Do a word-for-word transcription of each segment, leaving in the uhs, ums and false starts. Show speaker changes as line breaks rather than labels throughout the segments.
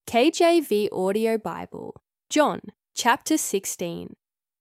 K J V Audio Bible, John, chapter sixteen.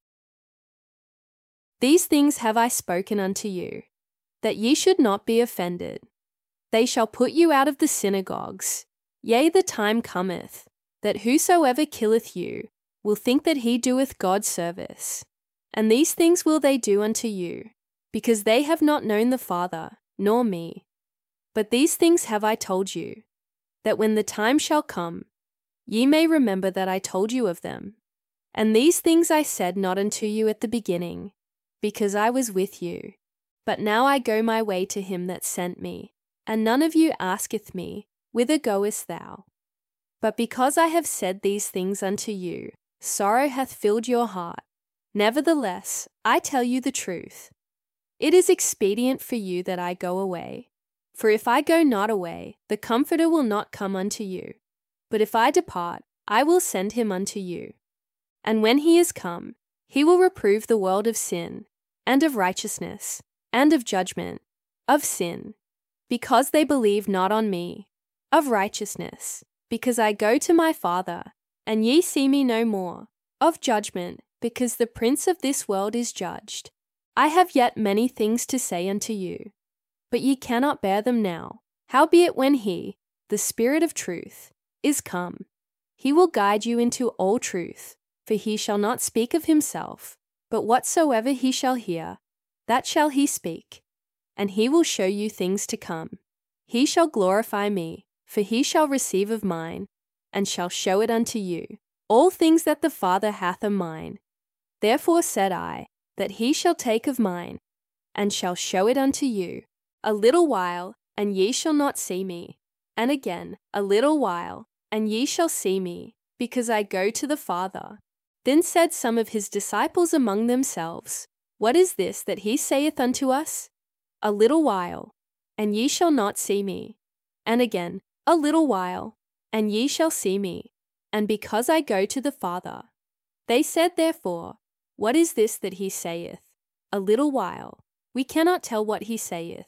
These things have I spoken unto you, that ye should not be offended. They shall put you out of the synagogues. Yea, the time cometh, that whosoever killeth you will think that he doeth God service. And these things will they do unto you, because they have not known the Father, nor me. But these things have I told you, that when the time shall come, ye may remember that I told you of them. And these things I said not unto you at the beginning, because I was with you. But now I go my way to him that sent me, and none of you asketh me, Whither goest thou? But because I have said these things unto you, sorrow hath filled your heart. Nevertheless, I tell you the truth. It is expedient for you that I go away. For if I go not away, the Comforter will not come unto you. But if I depart, I will send him unto you. And when he is come, he will reprove the world of sin, and of righteousness, and of judgment. Of sin, because they believe not on me. Of righteousness, because I go to my Father, and ye see me no more. Of judgment, because the prince of this world is judged. I have yet many things to say unto you, but ye cannot bear them now. Howbeit when he, the Spirit of truth, is come, he will guide you into all truth, for he shall not speak of himself, but whatsoever he shall hear, that shall he speak, and he will show you things to come. He shall glorify me, for he shall receive of mine, and shall show it unto you. All things that the Father hath are mine. Therefore said I, that he shall take of mine, and shall show it unto you. A little while, and ye shall not see me. And again, a little while, and ye shall see me, because I go to the Father. Then said some of his disciples among themselves, What is this that he saith unto us? A little while, and ye shall not see me. And again, a little while, and ye shall see me, and because I go to the Father. They said therefore, What is this that he saith? A little while. We cannot tell what he saith.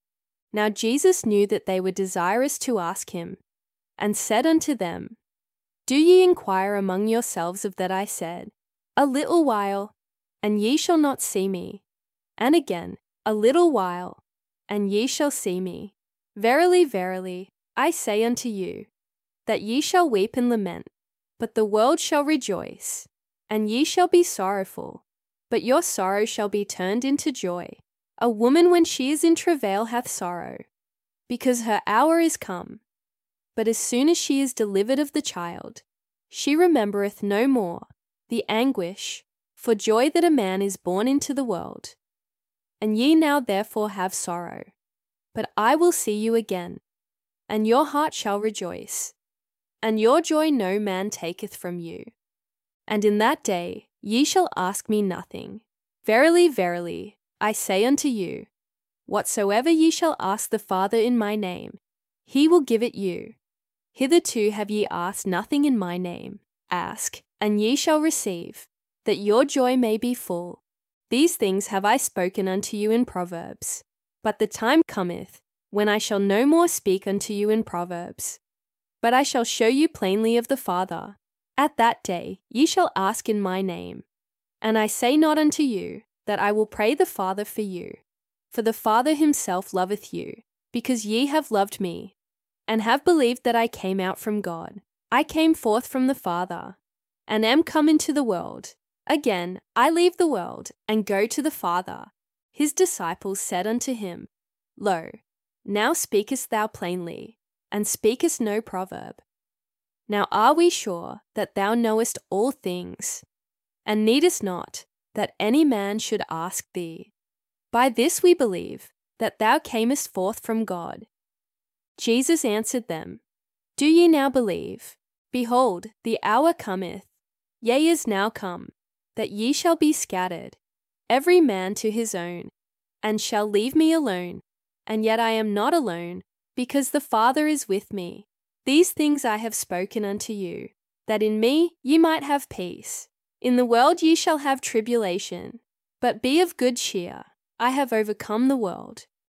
Now Jesus knew that they were desirous to ask him, and said unto them, Do ye inquire among yourselves of that I said, A little while, and ye shall not see me. And again, a little while, and ye shall see me. Verily, verily, I say unto you, that ye shall weep and lament, but the world shall rejoice. And ye shall be sorrowful, but your sorrow shall be turned into joy. A woman when she is in travail hath sorrow, because her hour is come. But as soon as she is delivered of the child, she remembereth no more the anguish for joy that a man is born into the world. And ye now therefore have sorrow, but I will see you again, and your heart shall rejoice, and your joy no man taketh from you. And in that day ye shall ask me nothing. Verily, verily, I say unto you, whatsoever ye shall ask the Father in my name, he will give it you. Hitherto have ye asked nothing in my name. Ask, and ye shall receive, that your joy may be full. These things have I spoken unto you in Proverbs. But the time cometh, when I shall no more speak unto you in Proverbs, but I shall show you plainly of the Father. At that day ye shall ask in my name. And I say not unto you, that I will pray the Father for you. For the Father himself loveth you, because ye have loved me, and have believed that I came out from God. I came forth from the Father, and am come into the world. Again, I leave the world, and go to the Father. His disciples said unto him, Lo, now speakest thou plainly, and speakest no proverb. Now are we sure that thou knowest all things, and needest not that any man should ask thee? By this we believe that thou camest forth from God. Jesus answered them, Do ye now believe? Behold, the hour cometh, yea, is now come, that ye shall be scattered, every man to his own, and shall leave me alone. And yet I am not alone, because the Father is with me. These things I have spoken unto you, that in me ye might have peace. In the world ye shall have tribulation, but be of good cheer. I have overcome the world.